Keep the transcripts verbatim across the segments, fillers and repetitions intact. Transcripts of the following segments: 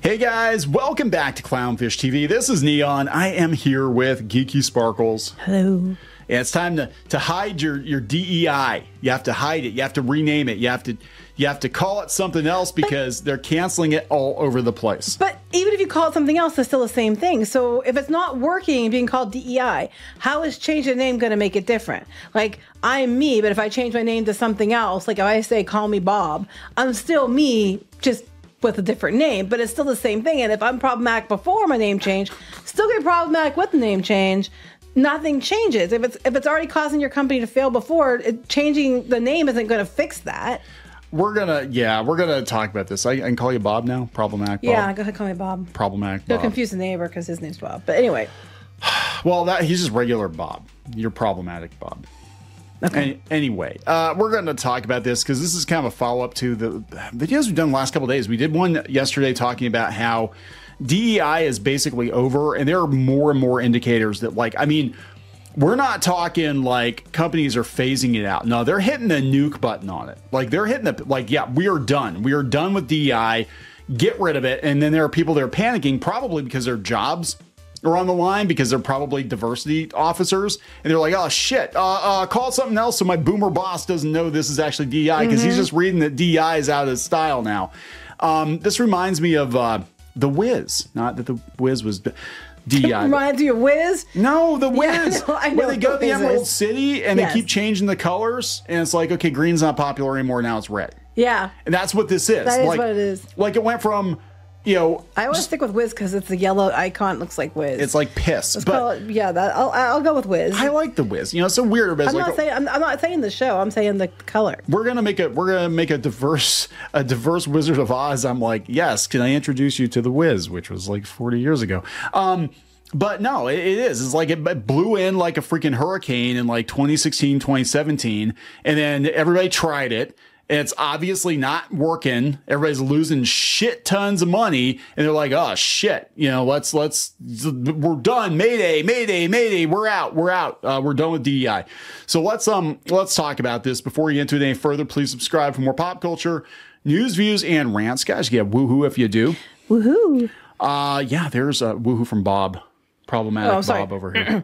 Hey guys, welcome back to Clownfish T V. This is Neon. I am here with Geeky Sparkles. Hello. Yeah, it's time to, to hide your, your D E I. You have to hide it. You have to rename it. You have to you have to call it something else because but, they're canceling it all over the place. But even if you call it something else, it's still the same thing. So if it's not working being called D E I, how is changing the name going to make it different? Like, I'm me, but if I change my name to something else, like if I say call me Bob, I'm still me, just with a different name, but it's still the same thing. And if I'm problematic before my name change, still get problematic with the name change. Nothing changes. If it's if it's already causing your company to fail before, it, changing the name isn't going to fix that. We're gonna, yeah, we're gonna talk about this. I, I can call you Bob now. Problematic Bob. Yeah, go ahead, call me Bob. Problematic Bob. Don't confuse the neighbor because his name's Bob. But anyway. Well, that he's just regular Bob. You're problematic Bob. Okay. Any, anyway, uh, we're going to talk about this because this is kind of a follow up to the videos we've done the last couple of days. We did one yesterday talking about how D E I is basically over, and there are more and more indicators that, like, I mean, we're not talking like companies are phasing it out. No, they're hitting the nuke button on it. Like, they're hitting the, like, yeah, we are done. We are done with D E I. Get rid of it. And then there are people that are panicking, probably because their jobs are on the line, because they're probably diversity officers, and they're like, oh shit, uh, uh, call it something else so my boomer boss doesn't know this is actually D E I, because mm-hmm. he's just reading that D E I is out of style now. Um, this reminds me of uh, The Wiz. Not that The Wiz was D E I. It reminds you of Wiz? No, The Wiz. Yeah, I know, I know where they go to the Emerald is. City, and yes. they keep changing the colors, and it's like, okay, green's not popular anymore, now it's red. Yeah. And that's what this is. That is like, what it is. Like, it went from, you know, I always stick with Wiz because it's the yellow icon. Looks like Wiz. It's like piss. Let's but call it, yeah, that, I'll, I'll go with Wiz. I like the Wiz. You know, it's so weird. But it's I'm like not a, saying I'm, I'm not saying the show. I'm saying the color. We're gonna make a we're gonna make a diverse a diverse Wizard of Oz. I'm like, yes. Can I introduce you to the Wiz, which was like forty years ago? Um, but no, it, it is. It's like it blew in like a freaking hurricane in like twenty sixteen, twenty seventeen, and then everybody tried it. It's obviously not working. Everybody's losing shit tons of money, and they're like, "Oh shit, you know, let's let's we're done. Mayday, Mayday, Mayday. We're out. We're out. Uh, we're done with D E I." So let's um let's talk about this before we get into it any further. Please subscribe for more pop culture news, views, and rants, guys. You get woohoo if you do. Woohoo! Uh yeah, there's a woohoo from Bob, problematic oh, Bob over here.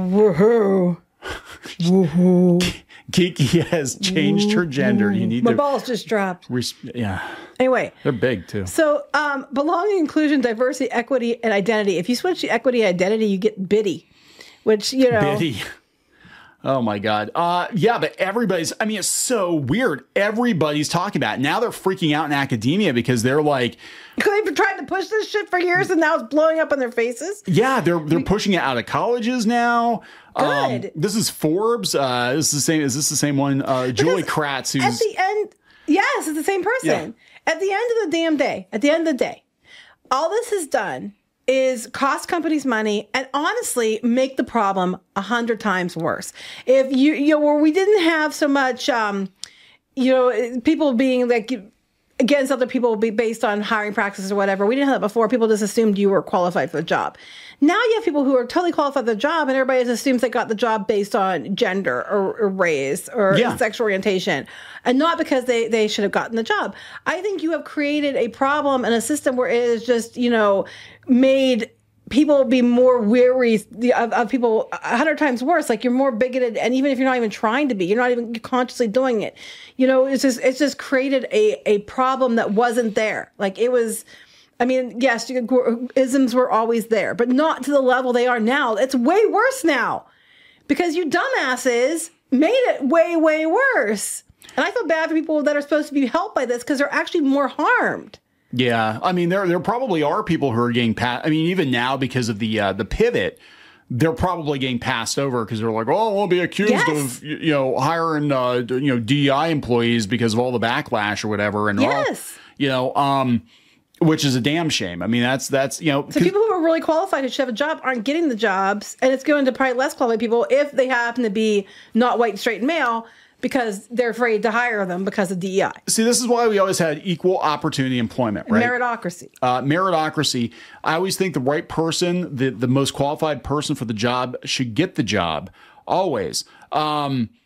Woohoo! Woohoo! Kiki has changed her gender. You need My to. My balls just dropped. Res- yeah. Anyway. They're big, too. So, um, belonging, inclusion, diversity, equity, and identity. If you switch to equity identity, you get biddy, which, you know. Biddy. Oh, my God. Uh, yeah, but everybody's, I mean, it's so weird. Everybody's talking about it. Now they're freaking out in academia because they're like. They've been trying to push this shit for years, and now it's blowing up in their faces. Yeah, they're they're pushing it out of colleges now. Good. Um, this is Forbes. Uh, this is the same. Is this the same one? Uh, Julie Kratz, who's at the end. Yes, it's the same person. Yeah. At the end of the damn day. At the end of the day, all this has done is cost companies money and honestly make the problem a hundred times worse. If you you know where we didn't have so much, um, you know, people being like against other people based on hiring practices or whatever. We didn't have that before. People just assumed you were qualified for the job. Now you have people who are totally qualified for the job, and everybody just assumes they got the job based on gender or, or race or yeah. sexual orientation, and not because they, they should have gotten the job. I think you have created a problem and a system where it is just, you know, made people be more weary of, of people a hundred times worse. Like, you're more bigoted, and even if you're not even trying to be, you're not even consciously doing it. You know, it's just it's just created a a problem that wasn't there. Like, it was. I mean, yes, isms were always there, but not to the level they are now. It's way worse now because you dumbasses made it way, way worse. And I feel bad for people that are supposed to be helped by this because they're actually more harmed. Yeah, I mean, there there probably are people who are getting passed. I mean, even now because of the uh, the pivot, they're probably getting passed over because they're like, oh, I won't be accused yes. of you know hiring uh, you know D E I employees because of all the backlash or whatever. And yes, all, you know. Um, Which is a damn shame. I mean, that's, that's you know. So people who are really qualified who should have a job aren't getting the jobs, and it's going to probably less qualified people if they happen to be not white, straight, and male because they're afraid to hire them because of D E I. See, this is why we always had equal opportunity employment, right? Meritocracy. Uh, meritocracy. I always think the right person, the, the most qualified person for the job should get the job, always. Um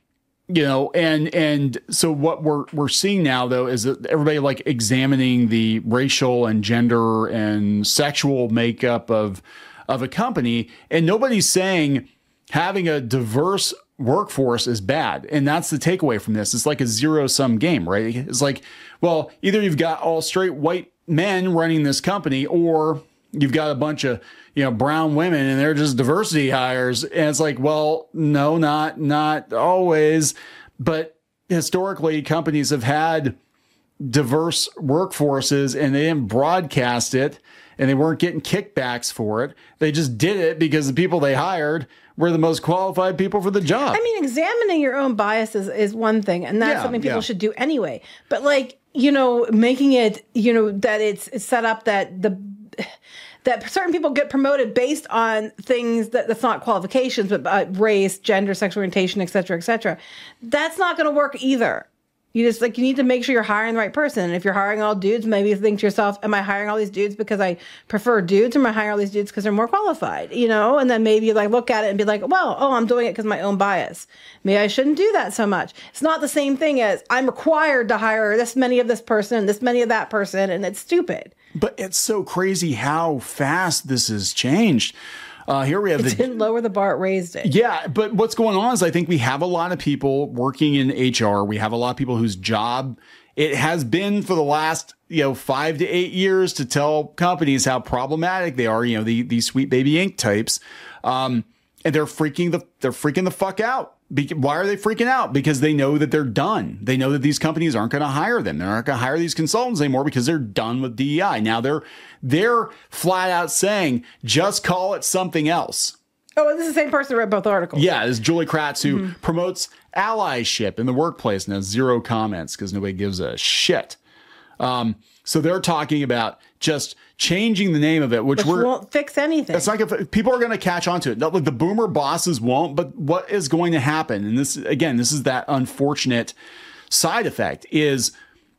You know, and and so what we're we're seeing now though is that everybody like examining the racial and gender and sexual makeup of of a company, and nobody's saying having a diverse workforce is bad. And that's the takeaway from this. It's like a zero sum game, right? It's like, well, either you've got all straight white men running this company, or you've got a bunch of, you know, brown women and they're just diversity hires. And it's like, well, no, not, not always. But historically, companies have had diverse workforces and they didn't broadcast it and they weren't getting kickbacks for it. They just did it because the people they hired were the most qualified people for the job. I mean, examining your own biases is one thing, and that's Yeah, something people yeah. should do anyway. But like, you know, making it, you know, that it's, it's set up that the that certain people get promoted based on things that that's not qualifications, but uh, race, gender, sexual orientation, et cetera, et cetera. That's not going to work either. You just like, you need to make sure you're hiring the right person. And if you're hiring all dudes, maybe you think to yourself, am I hiring all these dudes because I prefer dudes, or am I hiring all these dudes because they're more qualified? You know, and then maybe you like look at it and be like, well, oh, I'm doing it because my own bias. Maybe I shouldn't do that so much. It's not the same thing as I'm required to hire this many of this person, this many of that person, and it's stupid. But it's so crazy how fast this has changed. Uh, here we have It the didn't lower the bar, it raised it. Yeah, but what's going on is I think we have a lot of people working in H R. We have a lot of people whose job it has been for the last, you know, five to eight years to tell companies how problematic they are. You know, the these Sweet Baby Inc types, um, and they're freaking the they're freaking the fuck out. Be- why are they freaking out? Because they know that they're done. They know that these companies aren't going to hire them. They're not going to hire these consultants anymore because they're done with D E I. Now they're they're flat out saying, just call it something else. Oh, this is the same person who read both articles. Yeah, it's Julie Kratz who mm-hmm. promotes allyship in the workplace and has zero comments because nobody gives a shit. Um, so they're talking about just changing the name of it, which, which we're, won't fix anything. It's not gonna, people are going to catch on to it. Not like the boomer bosses won't, but what is going to happen? And this, again, this is that unfortunate side effect is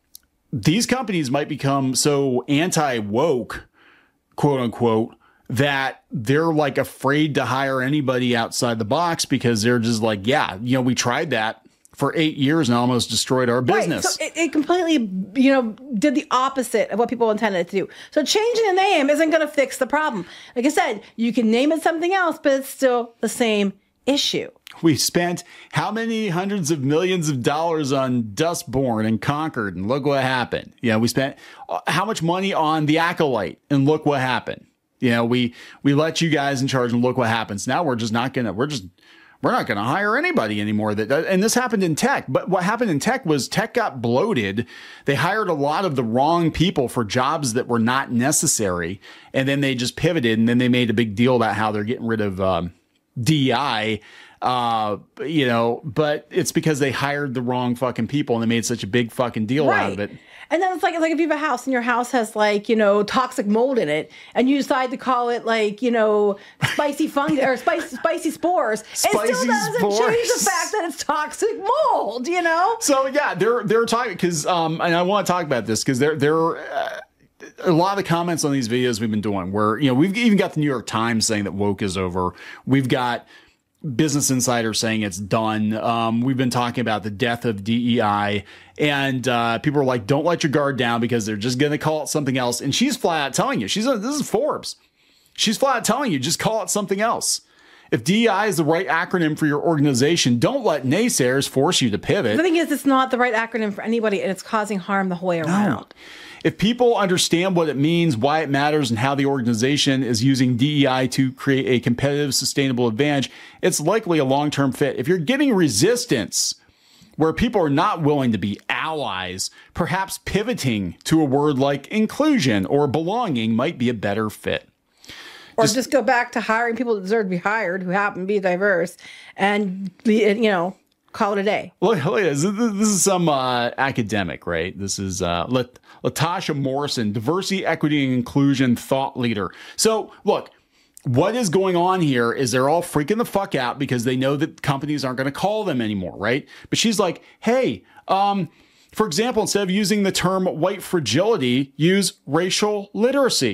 these companies might become so anti-woke, quote unquote, that they're like afraid to hire anybody outside the box because they're just like, yeah, you know, we tried that for eight years and almost destroyed our business. Right. So it, it completely, you know, did the opposite of what people intended it to do. So changing the name isn't going to fix the problem. Like I said, you can name it something else, but it's still the same issue. We spent how many hundreds of millions of dollars on Dustborn and Concord, and look what happened. You know, we spent how much money on The Acolyte, and look what happened. You know, we we let you guys in charge, and look what happens. Now we're just not gonna. We're just we're not gonna hire anybody anymore. That and this happened in tech. But what happened in tech was tech got bloated. They hired a lot of the wrong people for jobs that were not necessary, and then they just pivoted, and then they made a big deal about how they're getting rid of um, D E I. Uh, you know, but it's because they hired the wrong fucking people and they made such a big fucking deal right. out of it. And then it's like, it's like if you have a house and your house has like, you know, toxic mold in it and you decide to call it like, you know, spicy fungus or spicy, spicy spores. Spicy it still doesn't spores. change the fact that it's toxic mold, you know? So yeah, they're, they're talking because, um, and I want to talk about this because they're, they're, uh, a lot of the comments on these videos we've been doing where, you know, we've even got the New York Times saying that woke is over. We've got Business Insider saying it's done. Um, we've been talking about the death of D E I, and uh, people are like, "Don't let your guard down," because they're just going to call it something else. And she's flat out telling you, she's a, this is Forbes. She's flat out telling you, just call it something else. If D E I is the right acronym for your organization, don't let naysayers force you to pivot. The thing is, it's not the right acronym for anybody, and it's causing harm the whole way around. No. If people understand what it means, why it matters, and how the organization is using D E I to create a competitive, sustainable advantage, it's likely a long-term fit. If you're getting resistance where people are not willing to be allies, perhaps pivoting to a word like inclusion or belonging might be a better fit. Or just, just go back to hiring people that deserve to be hired who happen to be diverse and, you know, call it a day. Look, look this is some uh, academic, right? This is uh, Lat- Latasha Morrison, diversity, equity, and inclusion thought leader. So, look, what is going on here is they're all freaking the fuck out because they know that companies aren't going to call them anymore, right? But she's like, hey, um, for example, instead of using the term white fragility, use racial literacy.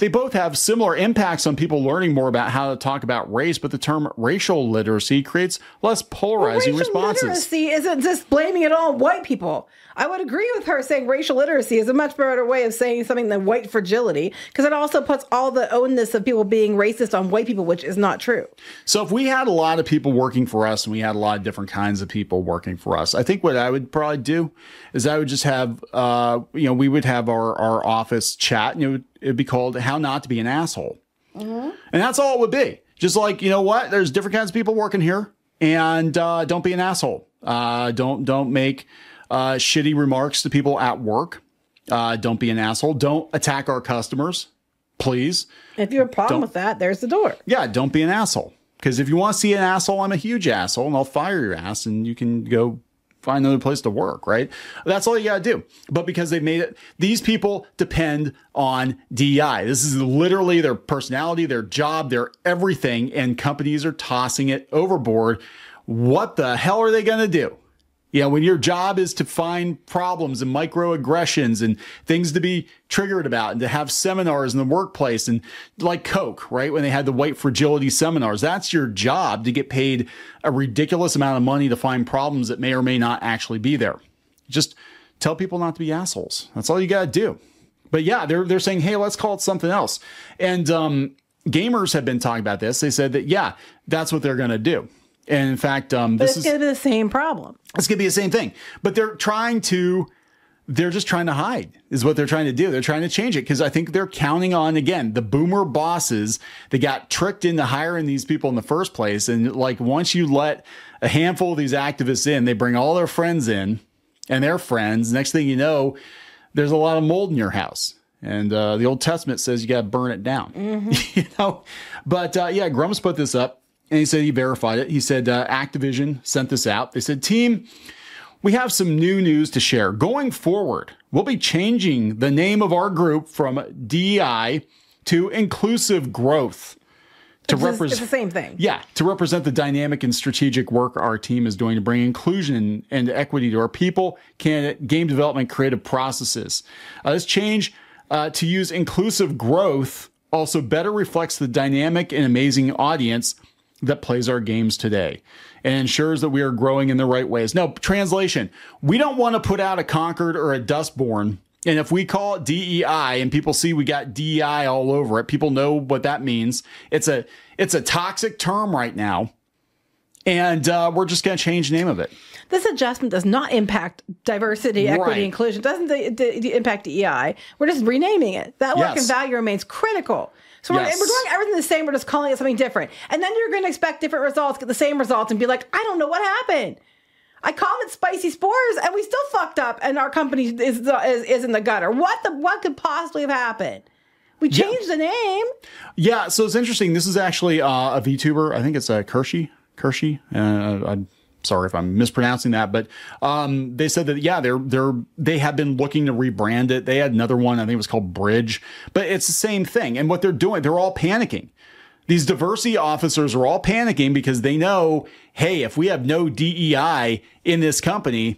they both have similar impacts on people learning more about how to talk about race, but the term racial literacy creates less polarizing well, racial responses. Literacy isn't just blaming it all on white people. I would agree with her saying racial literacy is a much better way of saying something than white fragility, because it also puts all the onus of people being racist on white people, which is not true. So if we had a lot of people working for us and we had a lot of different kinds of people working for us, I think what I would probably do is I would just have, uh, you know, we would have our, our office chat, and it would it'd be called How Not to Be an Asshole. Mm-hmm. And that's all it would be. Just like, you know what? There's different kinds of people working here, and uh, don't be an asshole. Uh, don't don't make uh, shitty remarks to people at work. Uh, don't be an asshole. Don't attack our customers, please. If you have a problem don't, with that, there's the door. Yeah, don't be an asshole. Because if you want to see an asshole, I'm a huge asshole, and I'll fire your ass, and you can go find another place to work, right? That's all you got to do. But because they've made it, these people depend on D E I. This is literally their personality, their job, their everything, and companies are tossing it overboard. What the hell are they going to do? You know, when your job is to find problems and microaggressions and things to be triggered about, and to have seminars in the workplace, and like Coke, right? When they had the white fragility seminars, that's your job, to get paid a ridiculous amount of money to find problems that may or may not actually be there. Just tell people not to be assholes. That's all you got to do. But yeah, they're, they're saying, hey, let's call it something else. And um, gamers have been talking about this. They said that, yeah, that's what they're going to do. And in fact, um, but this it's is going to be the same problem. It's going to be the same thing, but they're trying to, they're just trying to hide is what they're trying to do. They're trying to change it because I think they're counting on, again, the boomer bosses that got tricked into hiring these people in the first place. And like, once you let a handful of these activists in, they bring all their friends in and their friends. Next thing you know, there's a lot of mold in your house. And uh, the Old Testament says you got to burn it down, mm-hmm. you know, but uh, yeah, Grumps put this up. And he said he verified it. He said uh, Activision sent this out. They said, team, we have some new news to share. Going forward, we'll be changing the name of our group from D E I to Inclusive Growth. To represent, it's the same thing. Yeah, to represent the dynamic and strategic work our team is doing to bring inclusion and equity to our people, candidate, game development, creative processes. Uh, this change uh, to use Inclusive Growth also better reflects the dynamic and amazing audience that plays our games today and ensures that we are growing in the right ways. No, translation, we don't want to put out a Concord or a Dustborn. And if we call it D E I and people see we got D E I all over it, people know what that means. It's a, it's a toxic term right now. And uh, we're just going to change the name of it. This adjustment does not impact diversity, equity, right. inclusion. It doesn't d- d- impact D E I. We're just renaming it. That work Yes. and value remains critical. So we're, Yes. we're doing everything the same. We're just calling it something different. And then you're going to expect different results, get the same results, and be like, I don't know what happened. I called it Spicy Spores, and we still fucked up, and our company is is, is in the gutter. What the what could possibly have happened? We changed yeah. the name. Yeah, so it's interesting. This is actually uh, a VTuber. I think it's a Kershey. Kershey. Uh, I'm sorry if I'm mispronouncing that, but um, they said that yeah, they're they're they have been looking to rebrand it. They had another one. I think it was called Bridge, but it's the same thing. And what they're doing, they're all panicking. These diversity officers are all panicking because they know, hey, if we have no D E I in this company,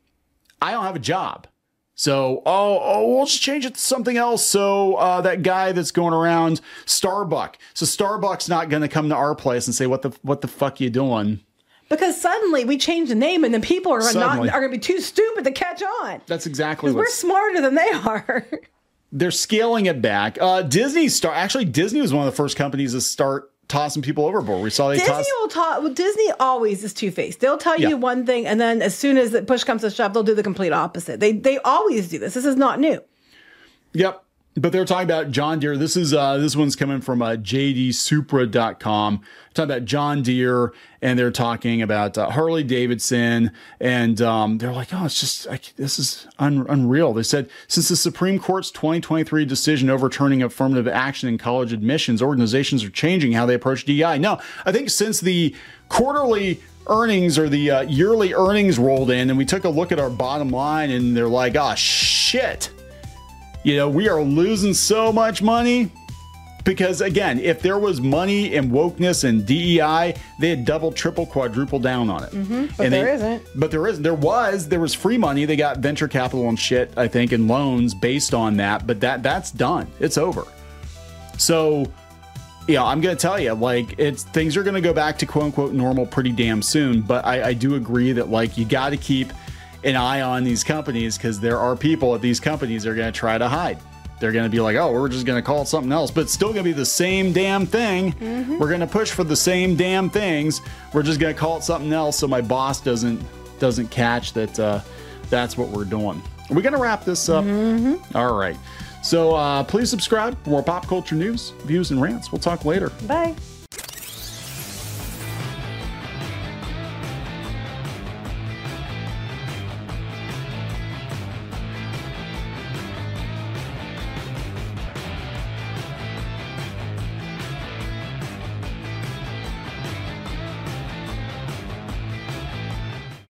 I don't have a job. So, oh, oh, we'll just change it to something else. So uh, that guy that's going around Starbucks. So Starbucks not going to come to our place and say, what the what the fuck you doing? Because suddenly we change the name and then people are Suddenly. not are going to be too stupid to catch on. That's exactly what we're smarter than they are. They're scaling it back. Uh, Disney start actually Disney was one of the first companies to start tossing people overboard. We saw they Disney toss- will talk. Well, Disney always is two faced. They'll tell you Yeah. one thing, and then as soon as the push comes to shove, they'll do the complete opposite. They they always do this. This is not new. Yep. But they're talking about John Deere. This is uh, this one's coming from uh, J D Supra dot com. Talking about John Deere, and they're talking about uh, Harley Davidson, and um, they're like, oh, it's just I, this is un- unreal. They said since the Supreme Court's twenty twenty-three decision overturning affirmative action in college admissions, organizations are changing how they approach D E I. No, I think since the quarterly earnings or the uh, yearly earnings rolled in, and we took a look at our bottom line, and they're like, oh shit. You know, we are losing so much money because, again, if there was money and wokeness and D E I, they had double, triple, quadruple down on it. Mm-hmm, but and there they, isn't. But there isn't. There was. There was free money. They got venture capital and shit, I think, and loans based on that. But that that's done. It's over. So, yeah, I'm going to tell you, like, it's things are going to go back to quote unquote normal pretty damn soon. But I, I do agree that, like, you got to keep an eye on these companies because there are people at these companies that are going to try to hide. They're going to be like, oh, we're just going to call it something else, but it's still going to be the same damn thing. Mm-hmm. We're going to push for the same damn things. We're just going to call it something else so my boss doesn't doesn't catch that uh, that's what we're doing. Are we going to wrap this up? Mm-hmm. All right. So uh, please subscribe for more pop culture news, views, and rants. We'll talk later. Bye.